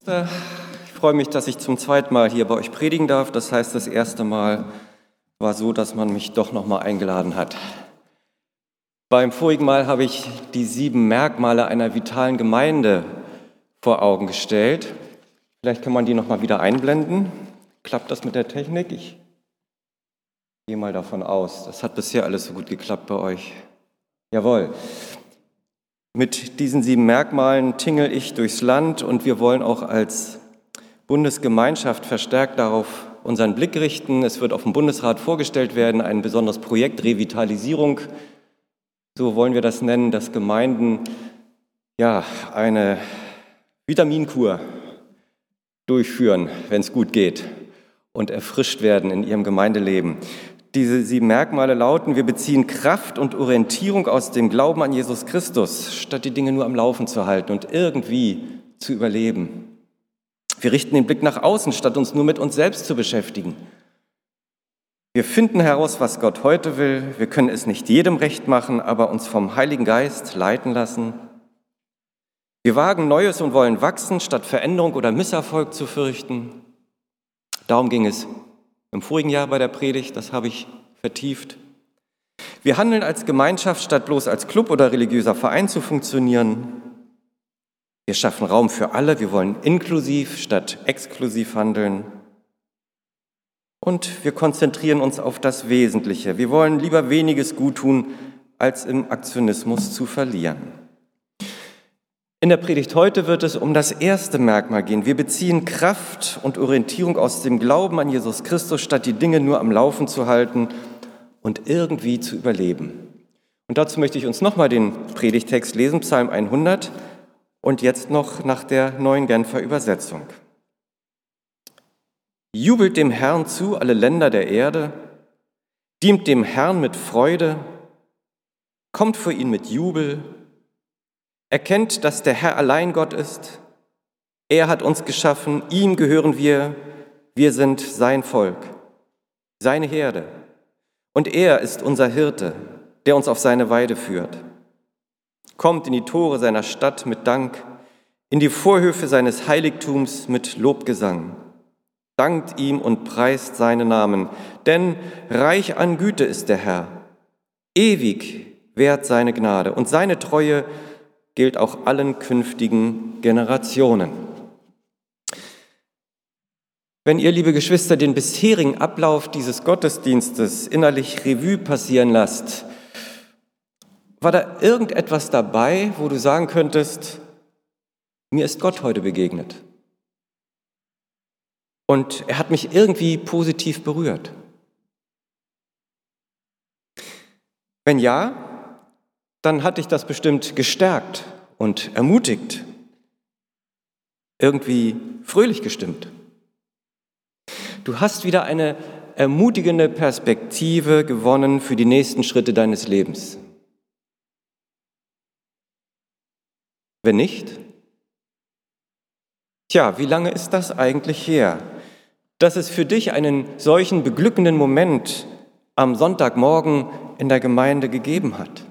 Ich freue mich, dass ich zum zweiten Mal hier bei euch predigen darf. Das heißt, das erste Mal war so, dass man mich doch nochmal eingeladen hat. Beim vorigen Mal habe ich die 7 Merkmale einer vitalen Gemeinde vor Augen gestellt. Vielleicht kann man die nochmal wieder einblenden. Klappt das mit der Technik? Ich gehe mal davon aus. Das hat bisher alles so gut geklappt bei euch. Jawohl. Mit diesen 7 Merkmalen tingel ich durchs Land und wir wollen auch als Bundesgemeinschaft verstärkt darauf unseren Blick richten. Es wird auf dem Bundesrat vorgestellt werden, ein besonderes Projekt Revitalisierung. So wollen wir das nennen, dass Gemeinden eine Vitaminkur durchführen, wenn es gut geht, und erfrischt werden in ihrem Gemeindeleben. Diese 7 Merkmale lauten: Wir beziehen Kraft und Orientierung aus dem Glauben an Jesus Christus, statt die Dinge nur am Laufen zu halten und irgendwie zu überleben. Wir richten den Blick nach außen, statt uns nur mit uns selbst zu beschäftigen. Wir finden heraus, was Gott heute will. Wir können es nicht jedem recht machen, aber uns vom Heiligen Geist leiten lassen. Wir wagen Neues und wollen wachsen, statt Veränderung oder Misserfolg zu fürchten. Darum ging es im vorigen Jahr bei der Predigt, das habe ich vertieft. Wir handeln als Gemeinschaft, statt bloß als Club oder religiöser Verein zu funktionieren. Wir schaffen Raum für alle, wir wollen inklusiv statt exklusiv handeln. Und wir konzentrieren uns auf das Wesentliche. Wir wollen lieber weniges gut tun, als im Aktionismus zu verlieren. In der Predigt heute wird es um das erste Merkmal gehen. Wir beziehen Kraft und Orientierung aus dem Glauben an Jesus Christus, statt die Dinge nur am Laufen zu halten und irgendwie zu überleben. Und dazu möchte ich uns nochmal den Predigtext lesen, Psalm 100, und jetzt noch nach der Neuen Genfer Übersetzung. Jubelt dem Herrn zu, alle Länder der Erde, dient dem Herrn mit Freude, kommt vor ihn mit Jubel, erkennt, dass der Herr allein Gott ist. Er hat uns geschaffen, ihm gehören wir sind sein Volk, seine Herde. Und er ist unser Hirte, der uns auf seine Weide führt. Kommt in die Tore seiner Stadt mit Dank, in die Vorhöfe seines Heiligtums mit Lobgesang. Dankt ihm und preist seinen Namen, denn reich an Güte ist der Herr. Ewig währt seine Gnade und seine Treue gilt auch allen künftigen Generationen. Wenn ihr, liebe Geschwister, den bisherigen Ablauf dieses Gottesdienstes innerlich Revue passieren lasst, war da irgendetwas dabei, wo du sagen könntest, mir ist Gott heute begegnet und er hat mich irgendwie positiv berührt? Wenn ja, dann hat dich das bestimmt gestärkt und ermutigt, irgendwie fröhlich gestimmt. Du hast wieder eine ermutigende Perspektive gewonnen für die nächsten Schritte deines Lebens. Wenn nicht, wie lange ist das eigentlich her, dass es für dich einen solchen beglückenden Moment am Sonntagmorgen in der Gemeinde gegeben hat?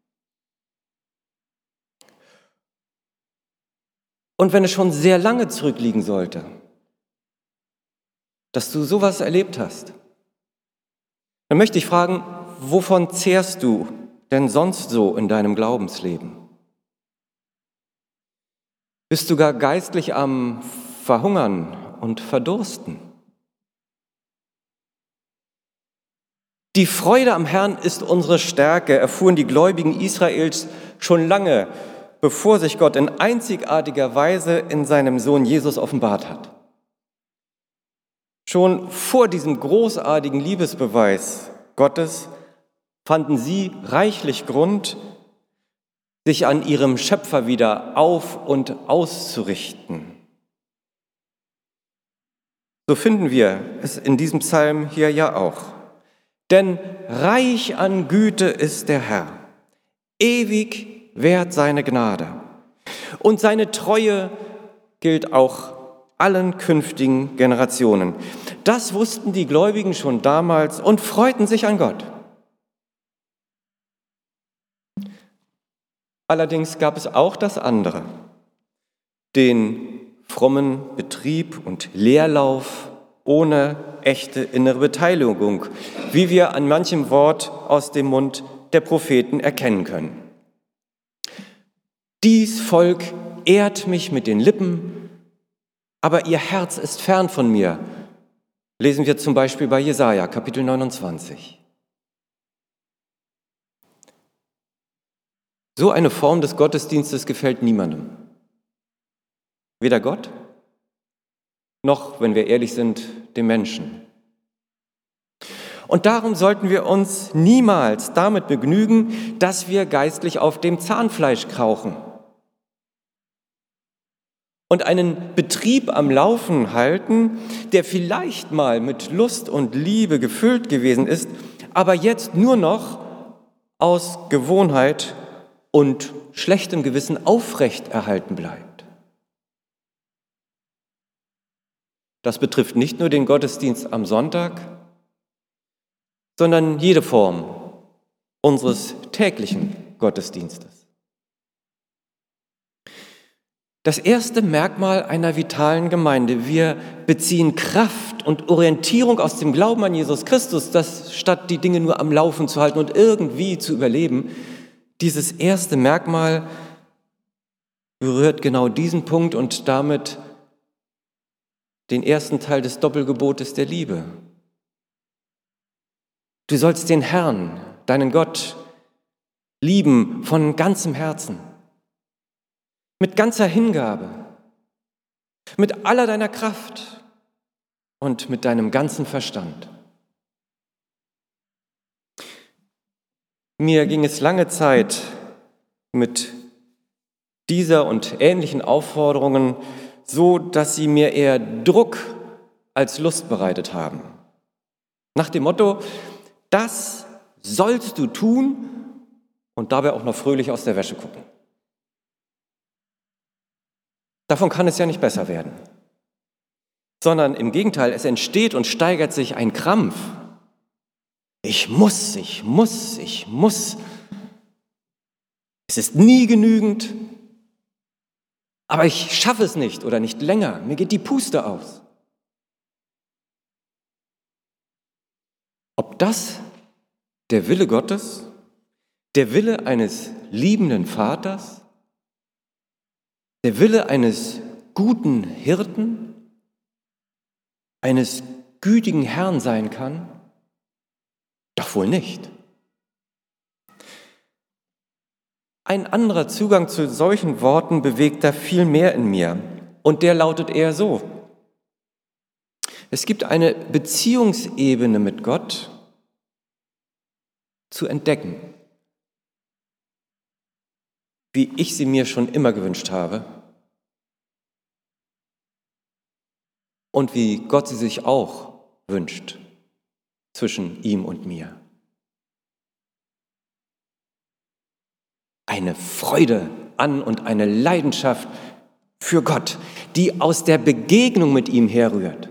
Und wenn es schon sehr lange zurückliegen sollte, dass du sowas erlebt hast, dann möchte ich fragen, wovon zehrst du denn sonst so in deinem Glaubensleben? Bist du gar geistlich am Verhungern und Verdursten? Die Freude am Herrn ist unsere Stärke, erfuhren die Gläubigen Israels schon lange, bevor sich Gott in einzigartiger Weise in seinem Sohn Jesus offenbart hat. Schon vor diesem großartigen Liebesbeweis Gottes fanden sie reichlich Grund, sich an ihrem Schöpfer wieder auf- und auszurichten. So finden wir es in diesem Psalm hier ja auch. Denn reich an Güte ist der Herr, ewig währt seine Gnade und seine Treue gilt auch allen künftigen Generationen. Das wussten die Gläubigen schon damals und freuten sich an Gott. Allerdings gab es auch das andere, den frommen Betrieb und Leerlauf ohne echte innere Beteiligung, wie wir an manchem Wort aus dem Mund der Propheten erkennen können. Dies Volk ehrt mich mit den Lippen, aber ihr Herz ist fern von mir. Lesen wir zum Beispiel bei Jesaja, Kapitel 29. So eine Form des Gottesdienstes gefällt niemandem. Weder Gott, noch, wenn wir ehrlich sind, dem Menschen. Und darum sollten wir uns niemals damit begnügen, dass wir geistlich auf dem Zahnfleisch krauchen und einen Betrieb am Laufen halten, der vielleicht mal mit Lust und Liebe gefüllt gewesen ist, aber jetzt nur noch aus Gewohnheit und schlechtem Gewissen aufrechterhalten bleibt. Das betrifft nicht nur den Gottesdienst am Sonntag, sondern jede Form unseres täglichen Gottesdienstes. Das erste Merkmal einer vitalen Gemeinde: Wir beziehen Kraft und Orientierung aus dem Glauben an Jesus Christus, das statt die Dinge nur am Laufen zu halten und irgendwie zu überleben. Dieses erste Merkmal berührt genau diesen Punkt und damit den ersten Teil des Doppelgebotes der Liebe. Du sollst den Herrn, deinen Gott, lieben von ganzem Herzen, mit ganzer Hingabe, mit aller deiner Kraft und mit deinem ganzen Verstand. Mir ging es lange Zeit mit dieser und ähnlichen Aufforderungen so, dass sie mir eher Druck als Lust bereitet haben. Nach dem Motto: Das sollst du tun und dabei auch noch fröhlich aus der Wäsche gucken. Davon kann es ja nicht besser werden, sondern im Gegenteil, es entsteht und steigert sich ein Krampf. Ich muss. Es ist nie genügend, aber ich schaffe es nicht oder nicht länger. Mir geht die Puste aus. Ob das der Wille Gottes, der Wille eines liebenden Vaters, der Wille eines guten Hirten, eines gütigen Herrn sein kann? Doch wohl nicht. Ein anderer Zugang zu solchen Worten bewegt da viel mehr in mir, und der lautet eher so: Es gibt eine Beziehungsebene mit Gott zu entdecken, wie ich sie mir schon immer gewünscht habe und wie Gott sie sich auch wünscht zwischen ihm und mir. Eine Freude an und eine Leidenschaft für Gott, die aus der Begegnung mit ihm herrührt.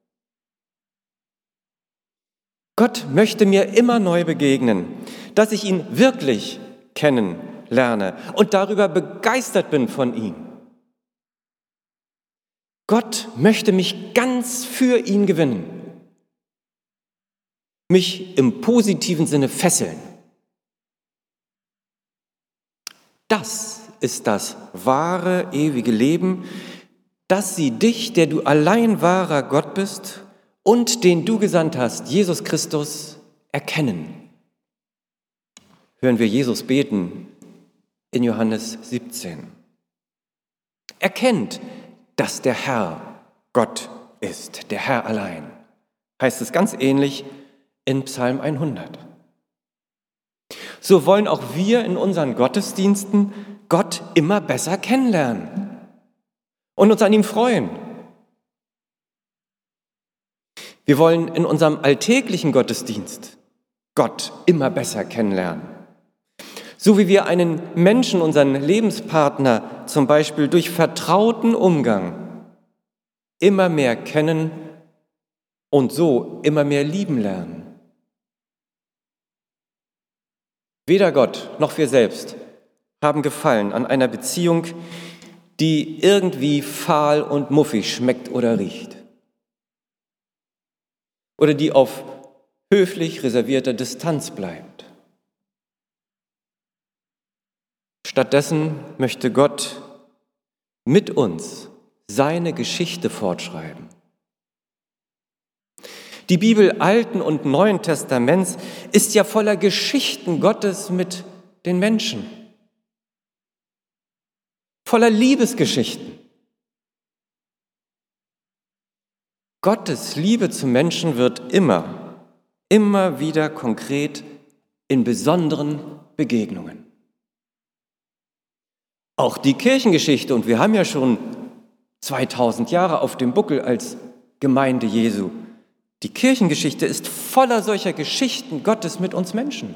Gott möchte mir immer neu begegnen, dass ich ihn wirklich kennenlerne und darüber begeistert bin von ihm. Gott möchte mich ganz für ihn gewinnen, mich im positiven Sinne fesseln. Das ist das wahre, ewige Leben, dass sie dich, der du allein wahrer Gott bist und den du gesandt hast, Jesus Christus, erkennen. Hören wir Jesus beten in Johannes 17. Erkennt, dass der Herr Gott ist, der Herr allein. Heißt es ganz ähnlich in Psalm 100. So wollen auch wir in unseren Gottesdiensten Gott immer besser kennenlernen und uns an ihm freuen. Wir wollen in unserem alltäglichen Gottesdienst Gott immer besser kennenlernen. So wie wir einen Menschen, unseren Lebenspartner, zum Beispiel durch vertrauten Umgang immer mehr kennen und so immer mehr lieben lernen. Weder Gott noch wir selbst haben Gefallen an einer Beziehung, die irgendwie fahl und muffig schmeckt oder riecht. Oder die auf höflich reservierter Distanz bleibt. Stattdessen möchte Gott mit uns seine Geschichte fortschreiben. Die Bibel Alten und Neuen Testaments ist ja voller Geschichten Gottes mit den Menschen. Voller Liebesgeschichten. Gottes Liebe zum Menschen wird immer wieder konkret in besonderen Begegnungen. Auch die Kirchengeschichte, und wir haben ja schon 2000 Jahre auf dem Buckel als Gemeinde Jesu. Die Kirchengeschichte ist voller solcher Geschichten Gottes mit uns Menschen.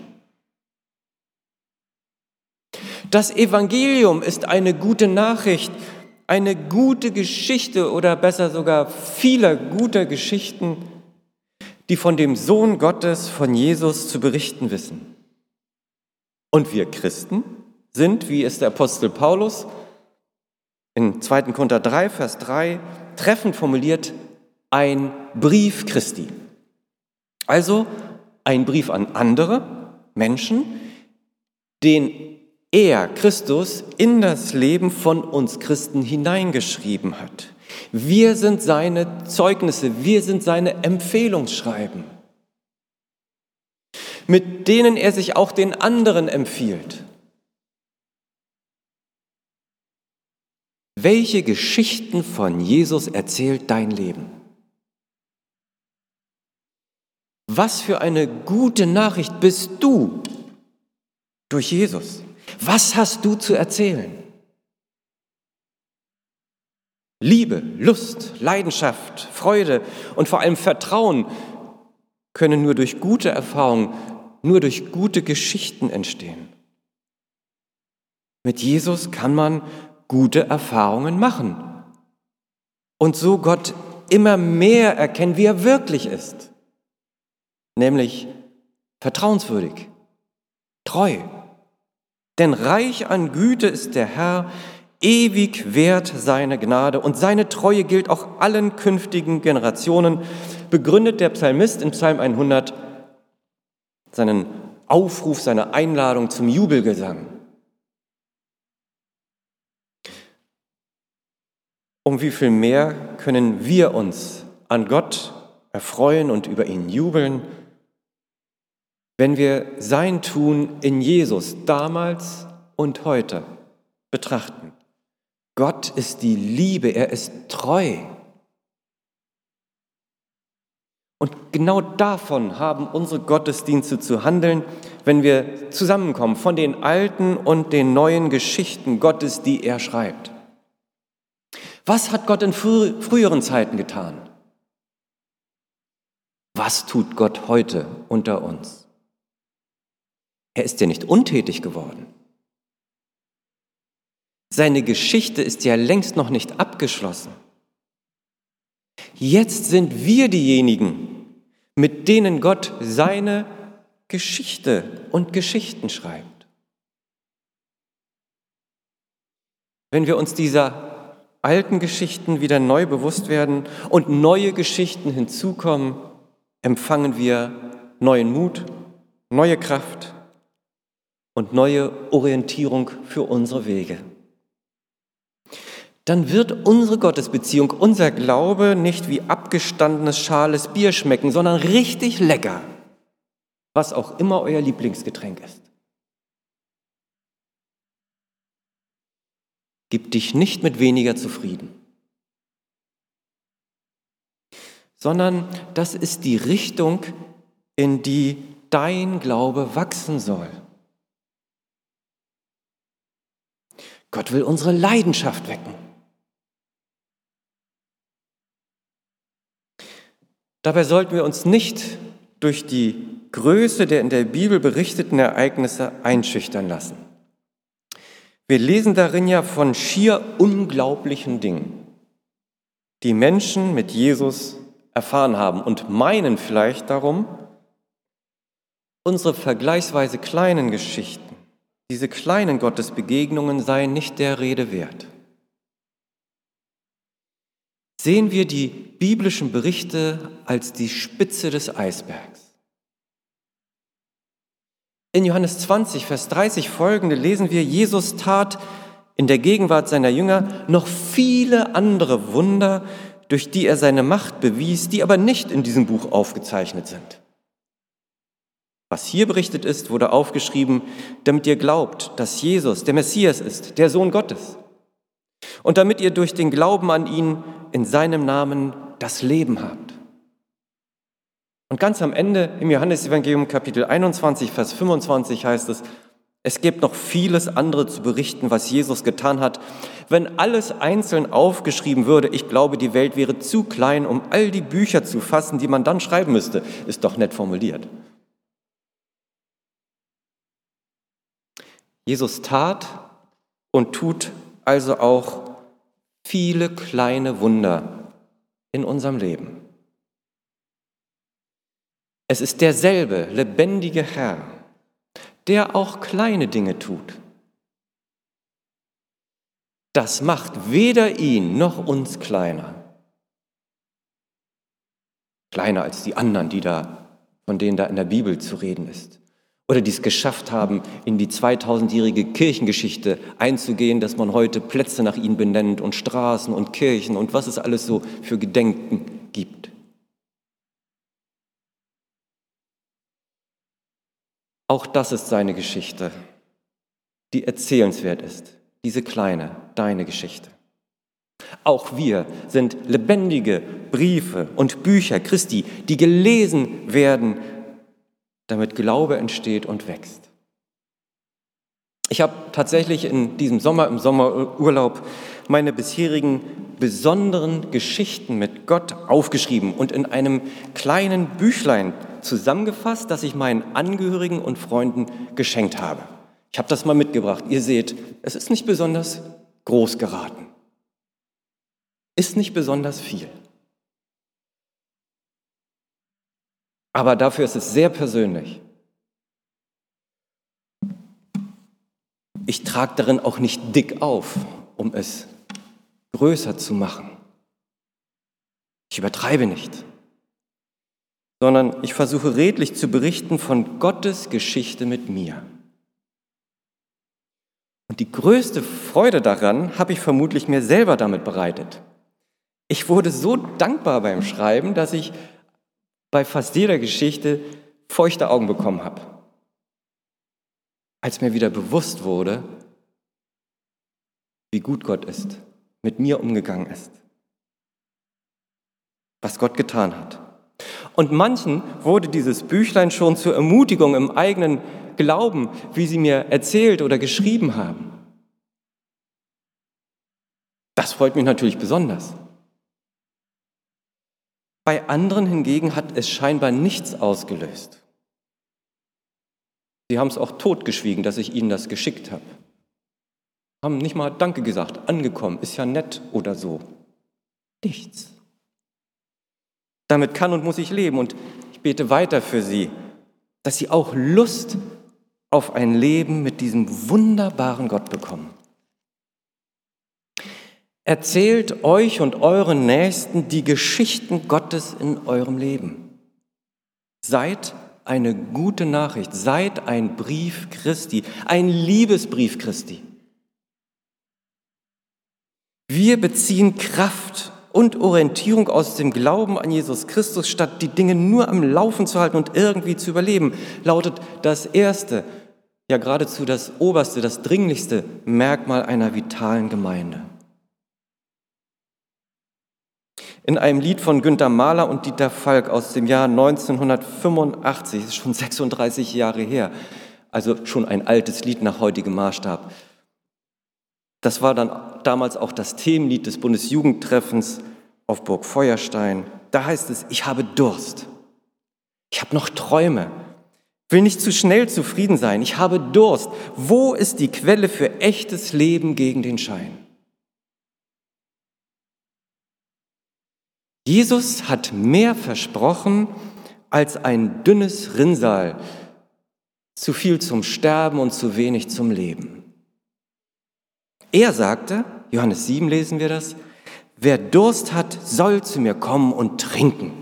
Das Evangelium ist eine gute Nachricht, eine gute Geschichte oder besser sogar vieler guter Geschichten, die von dem Sohn Gottes, von Jesus zu berichten wissen. Und wir Christen sind, wie es der Apostel Paulus in 2. Korinther 3, Vers 3 treffend formuliert, ein Brief Christi. Also ein Brief an andere Menschen, den er, Christus, in das Leben von uns Christen hineingeschrieben hat. Wir sind seine Zeugnisse, wir sind seine Empfehlungsschreiben, mit denen er sich auch den anderen empfiehlt. Welche Geschichten von Jesus erzählt dein Leben? Was für eine gute Nachricht bist du durch Jesus? Was hast du zu erzählen? Liebe, Lust, Leidenschaft, Freude und vor allem Vertrauen können nur durch gute Erfahrungen, nur durch gute Geschichten entstehen. Mit Jesus kann man gute Erfahrungen machen und so Gott immer mehr erkennen, wie er wirklich ist, nämlich vertrauenswürdig, treu. Denn reich an Güte ist der Herr, ewig wert seine Gnade und seine Treue gilt auch allen künftigen Generationen, begründet der Psalmist in Psalm 100 seinen Aufruf, seine Einladung zum Jubelgesang. Um wie viel mehr können wir uns an Gott erfreuen und über ihn jubeln, wenn wir sein Tun in Jesus damals und heute betrachten. Gott ist die Liebe, er ist treu. Und genau davon haben unsere Gottesdienste zu handeln, wenn wir zusammenkommen von den alten und den neuen Geschichten Gottes, die er schreibt. Was hat Gott in früheren Zeiten getan? Was tut Gott heute unter uns? Er ist ja nicht untätig geworden. Seine Geschichte ist ja längst noch nicht abgeschlossen. Jetzt sind wir diejenigen, mit denen Gott seine Geschichte und Geschichten schreibt. Wenn wir uns dieser alten Geschichten wieder neu bewusst werden und neue Geschichten hinzukommen, empfangen wir neuen Mut, neue Kraft und neue Orientierung für unsere Wege. Dann wird unsere Gottesbeziehung, unser Glaube nicht wie abgestandenes, schales Bier schmecken, sondern richtig lecker, was auch immer euer Lieblingsgetränk ist. Gib dich nicht mit weniger zufrieden, sondern das ist die Richtung, in die dein Glaube wachsen soll. Gott will unsere Leidenschaft wecken. Dabei sollten wir uns nicht durch die Größe der in der Bibel berichteten Ereignisse einschüchtern lassen. Wir lesen darin ja von schier unglaublichen Dingen, die Menschen mit Jesus erfahren haben und meinen vielleicht darum, unsere vergleichsweise kleinen Geschichten, diese kleinen Gottesbegegnungen seien nicht der Rede wert. sehen wir die biblischen Berichte als die Spitze des Eisbergs. In Johannes 20, Vers 30 folgende lesen wir, Jesus tat in der Gegenwart seiner Jünger noch viele andere Wunder, durch die er seine Macht bewies, die aber nicht in diesem Buch aufgezeichnet sind. Was hier berichtet ist, wurde aufgeschrieben, damit ihr glaubt, dass Jesus der Messias ist, der Sohn Gottes. Und damit ihr durch den Glauben an ihn in seinem Namen das Leben habt. Und ganz am Ende im Johannesevangelium Kapitel 21, Vers 25 heißt es, es gibt noch vieles andere zu berichten, was Jesus getan hat. Wenn alles einzeln aufgeschrieben würde, ich glaube, die Welt wäre zu klein, um all die Bücher zu fassen, die man dann schreiben müsste. Ist doch nett formuliert. Jesus tat und tut also auch viele kleine Wunder in unserem Leben. Es ist derselbe lebendige Herr, der auch kleine Dinge tut. Das macht weder ihn noch uns kleiner. Kleiner als die anderen, von denen da in der Bibel zu reden ist. Oder die es geschafft haben, in die 2000-jährige Kirchengeschichte einzugehen, dass man heute Plätze nach ihnen benennt und Straßen und Kirchen und was es alles so für Gedenken gibt. Auch das ist seine Geschichte, die erzählenswert ist, diese kleine, deine Geschichte. Auch wir sind lebendige Briefe und Bücher Christi, die gelesen werden, damit Glaube entsteht und wächst. Ich habe tatsächlich in diesem Sommer, im Sommerurlaub, meine bisherigen besonderen Geschichten mit Gott aufgeschrieben und in einem kleinen Büchlein zusammengefasst, das ich meinen Angehörigen und Freunden geschenkt habe. Ich habe das mal mitgebracht. Ihr seht, es ist nicht besonders groß geraten. Ist nicht besonders viel. Aber dafür ist es sehr persönlich. Ich trage darin auch nicht dick auf, um es größer zu machen. Ich übertreibe nicht, sondern ich versuche redlich zu berichten von Gottes Geschichte mit mir. Und die größte Freude daran habe ich vermutlich mir selber damit bereitet. Ich wurde so dankbar beim Schreiben, dass ich bei fast jeder Geschichte feuchte Augen bekommen habe. Als mir wieder bewusst wurde, wie gut Gott ist, mit mir umgegangen ist, was Gott getan hat. Und manchen wurde dieses Büchlein schon zur Ermutigung im eigenen Glauben, wie sie mir erzählt oder geschrieben haben. Das freut mich natürlich besonders. Bei anderen hingegen hat es scheinbar nichts ausgelöst. Sie haben es auch totgeschwiegen, dass ich ihnen das geschickt habe. Haben nicht mal Danke gesagt, angekommen, ist ja nett oder so. Nichts. Damit kann und muss ich leben und ich bete weiter für sie, dass sie auch Lust auf ein Leben mit diesem wunderbaren Gott bekommen. Erzählt euch und euren Nächsten die Geschichten Gottes in eurem Leben. Seid eine gute Nachricht, seid ein Brief Christi, ein Liebesbrief Christi. Wir beziehen Kraft und Orientierung aus dem Glauben an Jesus Christus, statt die Dinge nur am Laufen zu halten und irgendwie zu überleben, lautet das erste, ja geradezu das oberste, das dringlichste Merkmal einer vitalen Gemeinde. In einem Lied von Günter Mahler und Dieter Falk aus dem Jahr 1985, das ist schon 36 Jahre her, also schon ein altes Lied nach heutigem Maßstab. Das war dann damals auch das Themenlied des Bundesjugendtreffens auf Burg Feuerstein. Da heißt es, ich habe Durst, ich habe noch Träume, will nicht zu schnell zufrieden sein, ich habe Durst. Wo ist die Quelle für echtes Leben gegen den Schein? Jesus hat mehr versprochen als ein dünnes Rinnsal, zu viel zum Sterben und zu wenig zum Leben. Er sagte, Johannes 7 lesen wir das, wer Durst hat, soll zu mir kommen und trinken.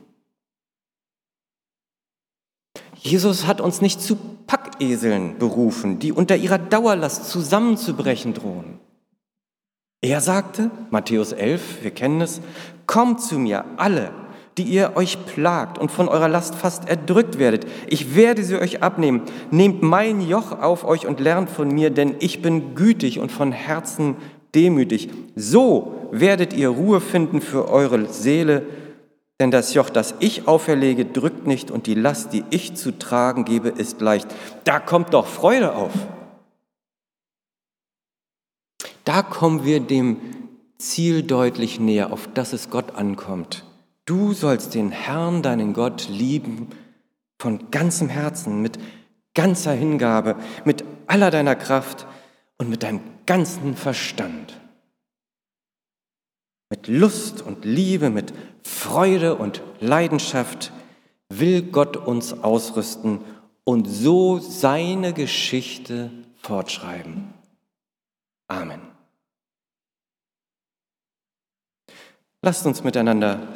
Jesus hat uns nicht zu Packeseln berufen, die unter ihrer Dauerlast zusammenzubrechen drohen. Er sagte, Matthäus 11, wir kennen es, kommt zu mir alle, die ihr euch plagt und von eurer Last fast erdrückt werdet. Ich werde sie euch abnehmen. Nehmt mein Joch auf euch und lernt von mir, denn ich bin gütig und von Herzen demütig. So werdet ihr Ruhe finden für eure Seele, denn das Joch, das ich auferlege, drückt nicht und die Last, die ich zu tragen gebe, ist leicht. Da kommt doch Freude auf. Da kommen wir dem Ziel deutlich näher, auf das es Gott ankommt. Du sollst den Herrn, deinen Gott, lieben von ganzem Herzen, mit ganzer Hingabe, mit aller deiner Kraft und mit deinem ganzen Verstand. Mit Lust und Liebe, mit Freude und Leidenschaft will Gott uns ausrüsten und so seine Geschichte fortschreiben. Amen. Lasst uns miteinander